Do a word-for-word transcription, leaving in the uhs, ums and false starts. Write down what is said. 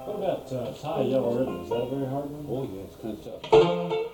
What about uh, tie yellow ribbon? Is that a very hard one? Oh yeah, it's kind of tough.